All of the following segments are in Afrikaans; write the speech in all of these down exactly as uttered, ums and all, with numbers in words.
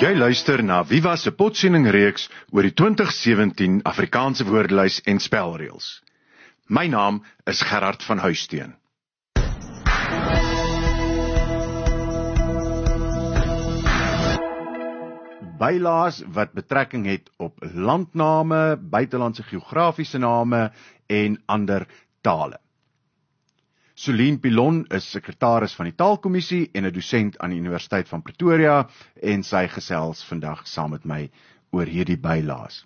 Jy luister na Viva se potsending reeks oor die twintig sewentien Afrikaanse woordelys en spelreëls. My naam is Gerard van Huisteen. Bylaas wat betrekking het op landname, buitelandse geografiese name en ander tale. Solien Pilon is sekretaris van die Taalkommissie en 'n dosent aan die Universiteit van Pretoria en sy gesels vandag saam met my oor hierdie bylaas.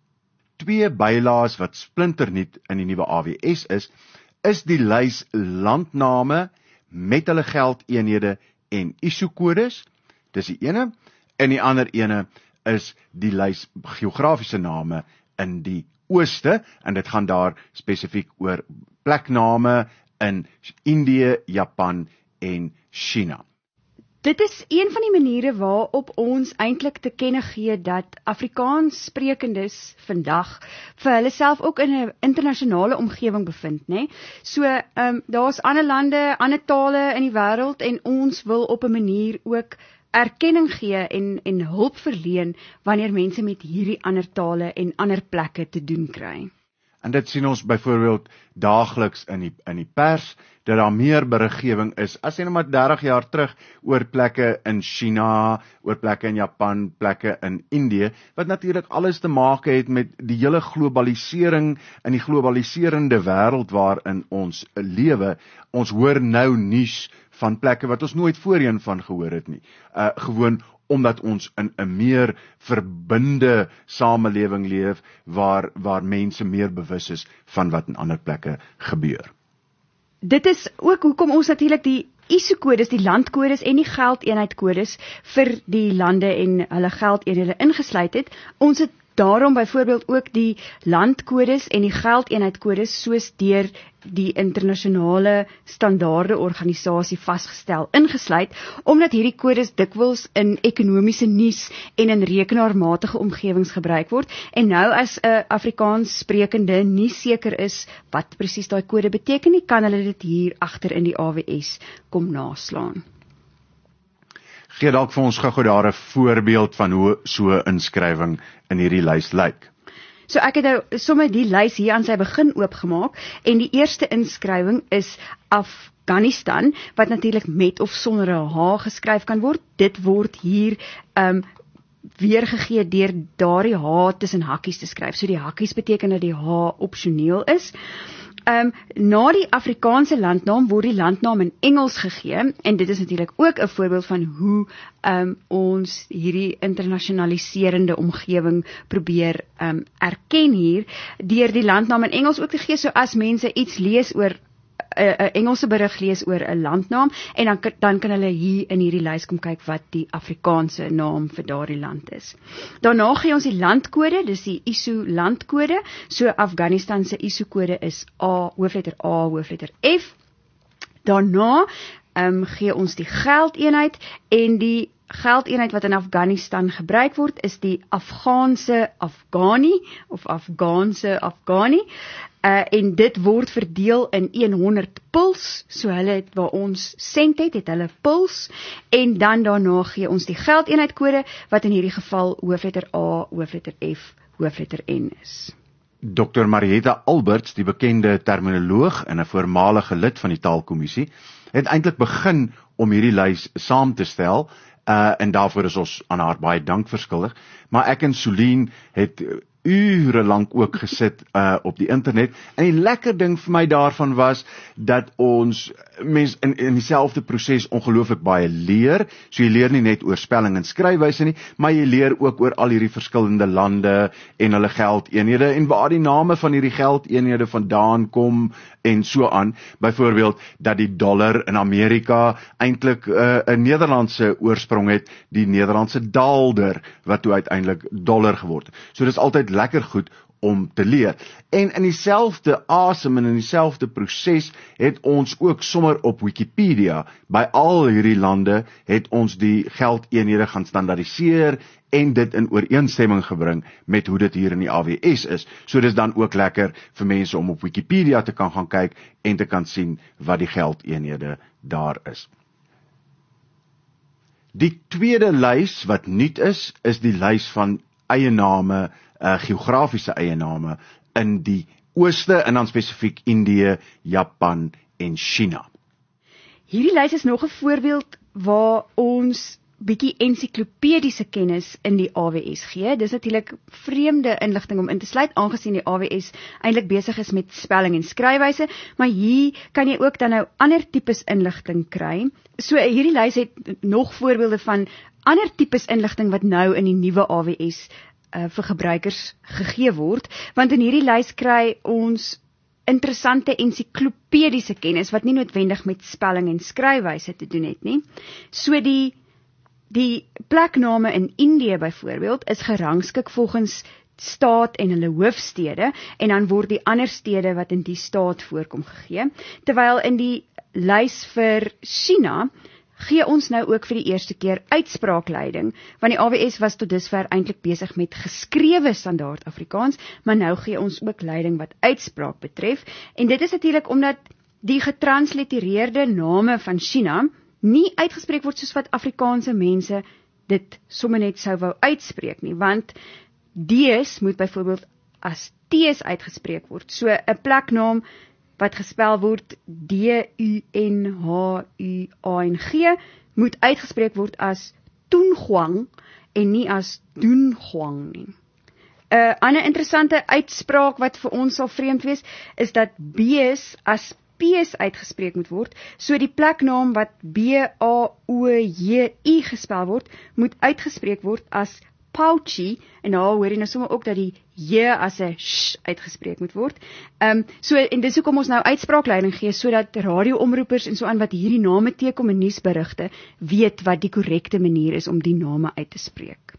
Twee bylaas wat splinternuut in die nuwe A W S is, is die lys landname met hulle geldeenhede en I S O-kodes, dis die ene, en die ander ene is die lys geografiese name in die ooste, en dit gaan daar spesifiek oor plekname in Indië, Japan en China. Dit is een van die maniere waarop ons eintlik te kenne gee dat Afrikaans sprekendes vandag vir hulle self ook in 'n internasionale omgewing bevind, né? So, um, daar's ander lande, ander tale in die wêreld en ons wil op 'n manier ook erkenning gee en, en hulp verleen wanneer mense met hierdie ander tale en ander plekke te doen kry. En dit sien ons byvoorbeeld daagliks in die, in die pers, dat daar meer beriggewing is, as jy nou maar dertig jaar terug, oor plekke in China, oor plekke in Japan, plekke in Indië, wat natuurlik alles te maak het met die hele globalisering in die globaliserende wêreld waarin ons lewe. Ons hoor nou nuus van plekke wat ons nooit voorheen van gehoor het nie. Uh, gewoon omdat ons in 'n meer verbinde samelewing leef, waar, waar mense meer bewus is van wat in ander plekke gebeur. Dit is ook hoekom ons natuurlik die I S O-kodes, die landkodes en die geldeenheidkodes vir die lande en hulle geldeenhede ingesluit het. Ons het daarom byvoorbeeld ook die landkodes en die geldeenheidkodes soos deur die internasionale standaarde organisasie vasgestel ingesluit, omdat hierdie kodes dikwels in ekonomiese nuus en in rekenaarmatige omgewings gebruik word, en nou as 'n Afrikaans sprekende nie seker is wat presies daai kode beteken nie, kan hulle dit hier agter in die A W S kom naslaan. Gee dalk vir ons gou-gou daar 'n voorbeeld van hoe so 'n inskrywing in hierdie lys lyk. So ek het nou sommer die lys hier aan sy begin oopgemaak, en die eerste inskrywing is Afghanistan, wat natuurlik met of sonder 'n H geskryf kan word. Dit word hier um, weergegee deur daardie H tussen hakkies te skryf. So die hakkies beteken dat die H opsioneel is. Um, na die Afrikaanse landnaam word die landnaam in Engels gegee, en dit is natuurlik ook 'n voorbeeld van hoe um, ons hierdie internasionaliserende omgewing probeer um, erken hier, deur die landnaam in Engels ook te gee, so as mense iets lees oor 'n Engelse berig lees oor 'n landnaam, en dan, dan kan hulle hier in hierdie lys kom kyk wat die Afrikaanse naam vir daardie land is. Daarna gee ons die landkode, dis die I S O landkode, so Afghanistan se I S O-kode is A, hoofletter A, hoofletter F. Daarna um, gee ons die geldeenheid, en die geldeenheid wat in Afghanistan gebruik word, is die Afghaanse Afghani, of Afghaanse Afghani, uh, en dit word verdeel in honderd puls, so hulle het, waar ons sent het, het hulle puls, en dan daarna gee ons die geldeenheidkode, wat in hierdie geval hoofletter A, hoofletter F, hoofletter N is. Dokter Marietta Alberts, die bekende terminoloog en 'n voormalige lid van die Taalkommissie, het eintlik begin om hierdie lys saam te stel, Uh, en daarvoor is ons aan haar baie dank verskuldig, maar ek en Solien het ure lank ook gesit uh, op die internet, en die lekker ding vir my daarvan was, dat ons mens in, in dieselfde proses ongelooflik baie leer, so jy leer nie net oor spelling en skryfwyse nie, maar jy leer ook oor al hierdie verskillende lande, en hulle geldeenhede, en waar die name van hierdie geldeenhede vandaan kom, en so aan, byvoorbeeld, dat die dollar in Amerika eintlik uh, 'n Nederlandse oorsprong het, die Nederlandse daalder, wat toe uiteindelik dollar geword het. So dis altyd lekker goed om te leer. En in dieselfde asem en in dieselfde proses het ons ook sommer op Wikipedia, by al hierdie lande, het ons die geldeenhede gaan standaardiseer en dit in ooreenstemming gebring met hoe dit hier in die A W S is. So dis dan ook lekker vir mense om op Wikipedia te kan gaan kyk en te kan sien wat die geldeenhede daar is. Die tweede lys wat nuut is, is die lys van eiename, uh, geografiese eiename in die ooste en dan spesifiek Indië, Japan en China. Hierdie lys is nog 'n voorbeeld waar ons bietjie ensiklopediese kennis in die A W S gee. Dis natuurlik vreemde inligting om in te sluit, aangesien die A W S eintlik besig is met spelling en skryfwyse, maar hier kan jy ook dan nou ander tipes inligting kry. So hierdie lys het nog voorbeelde van ander tipes inligting wat nou in die nuwe A W S uh, vir gebruikers gegee word, want in hierdie lys kry ons interessante ensiklopediese kennis wat nie noodwendig met spelling en skryfwyse te doen het nie. So die Die plekname in Indië byvoorbeeld is gerangskik volgens staat en hulle hoofstede en dan word die ander stede wat in die staat voorkom gegee. Terwyl in die lys vir China gee ons nou ook vir die eerste keer uitspraakleiding, want die A W S was tot dusver eintlik besig met geskrewe standaard Afrikaans, maar nou gee ons ook leiding wat uitspraak betref. En dit is natuurlik omdat die getranslitereerde name van China nie uitgespreek word soos wat Afrikaanse mense dit sommer net sou wou uitspreek nie, want D's moet byvoorbeeld as T's uitgespreek word. So 'n pleknaam wat gespel word D U N H U A N G moet uitgespreek word as Dunhuang en nie as Dunhuang nie. 'n Ander interessante uitspraak wat vir ons sal vreemd wees, is dat B's as P's uitgespreek moet word, so die pleknaam wat B A O J I gespel word, moet uitgespreek word as Pouchy, en daar hoor jy nou sommer ook dat die J as 'n sh uitgespreek moet word. Um, so, en dis hoekom ons nou uitspraakleiding gee, sodat radioomroepers en so aan wat hierdie name teekom in nuusberigte, weet wat die korrekte manier is om die name uit te spreek.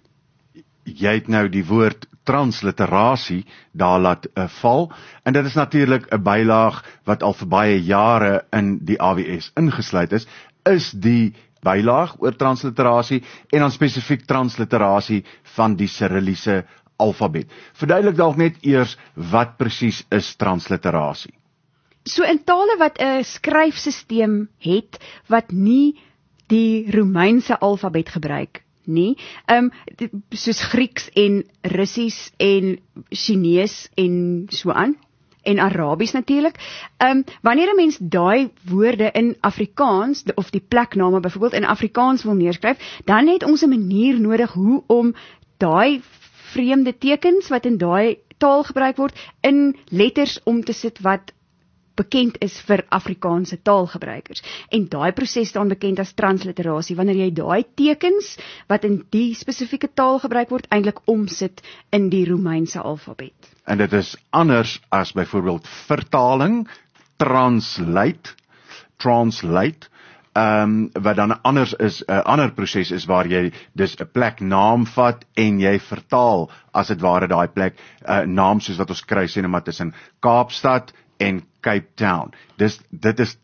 Jy het nou die woord transliterasie daar laat uh, val, en dit is natuurlik 'n bylaag wat al vir baie jare in die A W S ingesluit is, is die bylaag oor transliterasie en dan spesifiek transliterasie van die Cyrilliese alfabet. Verduidelik dalk net eers wat presies is transliterasie. So in tale wat 'n skryfsisteem het wat nie die Romeinse alfabet gebruik nie, um, soos Grieks en Russies en Chinees en so aan, en Arabies natuurlik. Um, wanneer 'n mens daai woorde in Afrikaans, of die plekname byvoorbeeld in Afrikaans wil neerskryf, dan het ons 'n manier nodig hoe om daai vreemde tekens wat in daai taal gebruik word, in letters om te sit wat bekend is vir Afrikaanse taalgebruikers. En daai proses staan bekend as transliterasie, wanneer jy daai tekens wat in die spesifieke taal gebruik word, eintlik omsit in die Romeinse alfabet. En dit is anders as byvoorbeeld vertaling, translate, translate, um, wat dan anders is, 'n uh, ander proses is waar jy dus 'n plek naam vat en jy vertaal as dit ware daai plek uh, naam soos wat ons kry sê net maar tussen Kaapstad en Cape Town. Dis dit is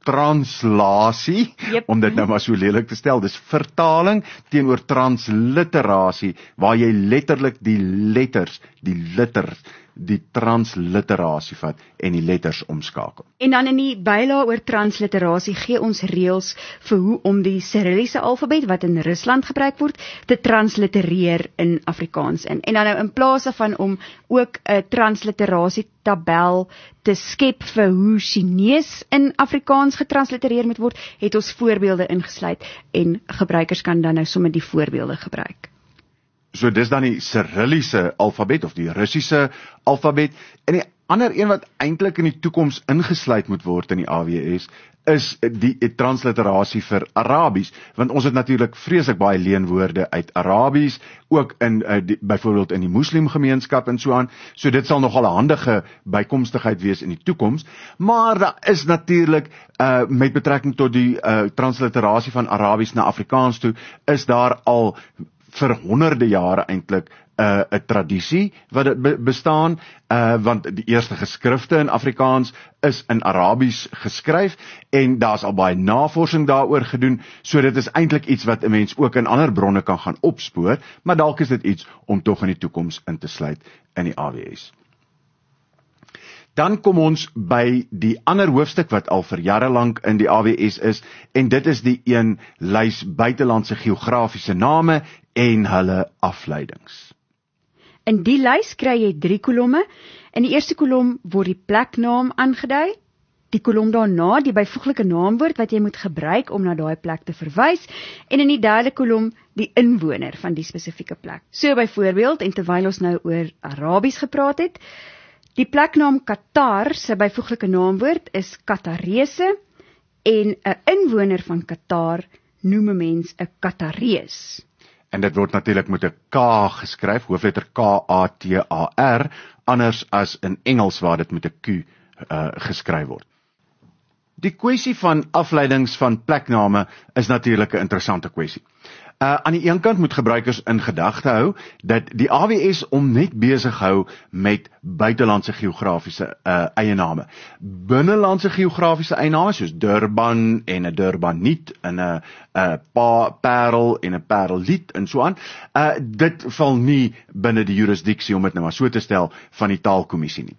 translasie, yep. om dit nou maar so lelik te stel, dis vertaling teenoor transliterasie, waar jy letterlik die letters, die letters, die transliterasie vat en die letters omskakel. En dan in die bylaag oor transliterasie gee ons reëls vir hoe om die Cyrilliese alfabet wat in Rusland gebruik word, te translitereer in Afrikaans in. En dan nou in plaas daarvan om ook 'n transliterasie tabel te skep vir hoe Chinees in Afrikaans getranslitereer moet word, het ons voorbeelde ingesluit en gebruikers kan dan nou sommer die voorbeelde gebruik. So dis dan die Cyrilliese alfabet of die Russiese alfabet, en die ander een wat eintlik in die toekoms ingesluit moet word in die A W S is die transliterasie vir Arabies, want ons het natuurlik vreeslik baie leenwoorde uit Arabies, ook in uh, die, byvoorbeeld in die moslimgemeenskap en so aan, so dit sal nogal 'n handige bykomstigheid wees in die toekoms, maar daar is natuurlik uh, met betrekking tot die uh, transliterasie van Arabies na Afrikaans toe, is daar al vir honderde jare eintlik 'n uh, tradisie wat dit be bestaan, uh, want die eerste geskrifte in Afrikaans is in Arabies geskryf, en daar's al baie navorsing daaroor gedoen, so dit is eintlik iets wat 'n mens ook in ander bronne kan gaan opspoor, maar dalk is dit iets om tog in die toekoms in te sluit in die A W S. Dan kom ons by die ander hoofstuk wat al vir jare lank in die A W S is, en dit is die een lys buitelandse geografiese name en hulle afleidings. In die lys kry jy drie kolomme. In die eerste kolom word die pleknaam aangedui. Die kolom daarna die byvoeglike naamwoord wat jy moet gebruik om na daai plek te verwys, en in die derde kolom die inwoner van die spesifieke plek. So byvoorbeeld, en terwyl ons nou oor Arabies gepraat het, die pleknaam Qatar se byvoeglike naamwoord is Qatarese, en 'n inwoner van Qatar noem 'n mens 'n Qatarees. En dit word natuurlik met 'n K geskryf, hoofletter K A T A R, anders as in Engels waar dit met 'n Q uh, geskryf word. Die kwessie van afleidings van plekname is natuurlik 'n interessante kwessie. Uh, aan die een kant moet gebruikers in gedagte hou dat die A W S om net besig hou met buitelandse geografiese uh, eyename. Binnelandse geografiese eyename soos Durban en 'n Durbaniet en 'n uh, pa, Parel en 'n Pareliet en so aan. Uh, dit val nie binne die jurisdiksie, om dit nou maar so te stel, van die Taalkommissie nie.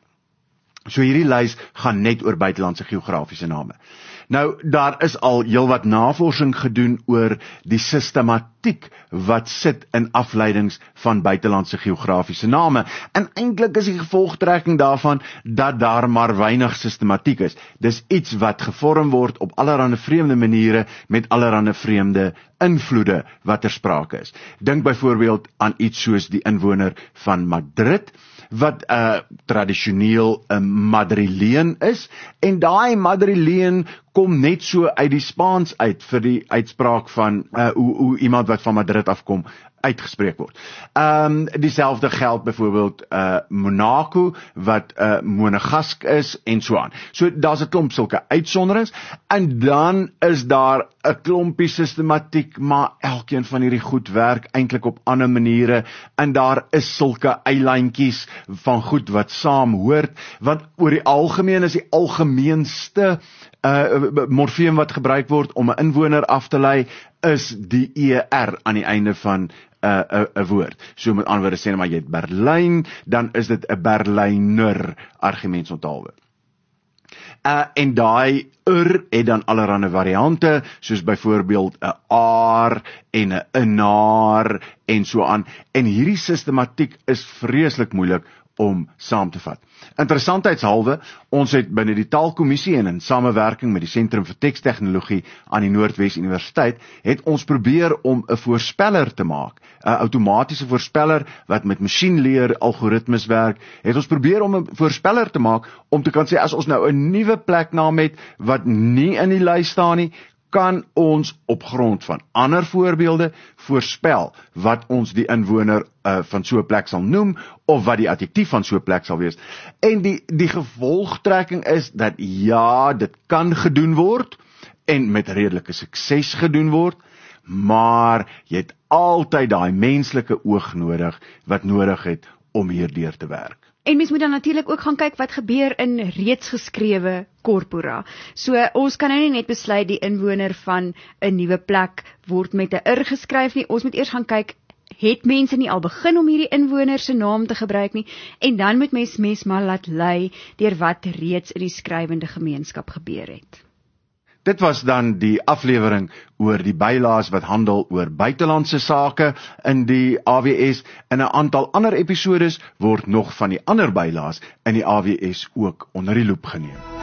So hierdie lys gaan net oor buitelandse geografiese name. Nou, daar is al heelwat navorsing gedoen oor die sistematiek wat sit in afleidings van buitelandse geografiese name. En eintlik is die gevolgtrekking daarvan dat daar maar weinig sistematiek is. Dis iets wat gevorm word op allerlei vreemde maniere met allerlei vreemde invloede wat ter sprake is. Dink byvoorbeeld aan iets soos die inwoner van Madrid, wat uh, tradisioneel 'n Madrileen is, en daai Madrileen kom net so uit die Spaans uit vir die uitspraak van uh, hoe, hoe iemand wat van Madrid afkom uitgespreek word. Ehm um, dieselfde geld byvoorbeeld uh, Monaco wat uh, Monegask is en so aan. So daar's 'n klomp sulke uitsonderings, en dan is daar 'n klompie sistematiek, maar elkeen van hierdie goed werk eintlik op ander maniere, en daar is sulke eilandjies van goed wat saam hoort, want oor die algemeen is die algemeenste uh, morfeem wat gebruik word om 'n inwoner af te lei, is die E R aan die einde van 'n uh, 'n woord. So met ander woorde sê, maar jy het Berlyn, dan is dit 'n Berlyner argumentsontaalwoord. Uh, en daai ur het dan allerlei variante, soos byvoorbeeld 'n aar en 'n inaar en so aan. En hierdie sistematiek is vreeslik moeilik om saam te vat. Interessantheidshalwe, ons het binne die Taalkommissie en in samewerking met die Sentrum vir Tekstegnologie aan die Noordwes Universiteit, het ons probeer om 'n voorspeller te maak, 'n outomatiese voorspeller wat met masjienleer algoritmes werk, het ons probeer om 'n voorspeller te maak om te kan sê, as ons nou 'n nuwe pleknaam het wat nie in die lys staan nie, kan ons op grond van ander voorbeelde voorspel wat ons die inwoner uh, van so 'n plek sal noem, of wat die adjektief van so 'n plek sal wees. En die, die gevolgtrekking is dat ja, dit kan gedoen word, en met redelike sukses gedoen word, maar jy het altyd daai menslike oog nodig, wat nodig het om hierdeur te werk. En mens moet dan natuurlik ook gaan kyk wat gebeur in reeds geskrewe korpora. So ons kan nou nie net besluit die inwoner van 'n nuwe plek word met 'n ir geskryf nie. Ons moet eers gaan kyk, het mense nie al begin om hierdie inwoner se naam te gebruik nie, en dan moet mens mens maar laat lei deur wat reeds in die skrywende gemeenskap gebeur het. Dit was dan die aflewering oor die bylaas wat handel oor buitelandse sake in die A W S. In 'n aantal ander episodes word nog van die ander bylaas in die A W S ook onder die loep geneem.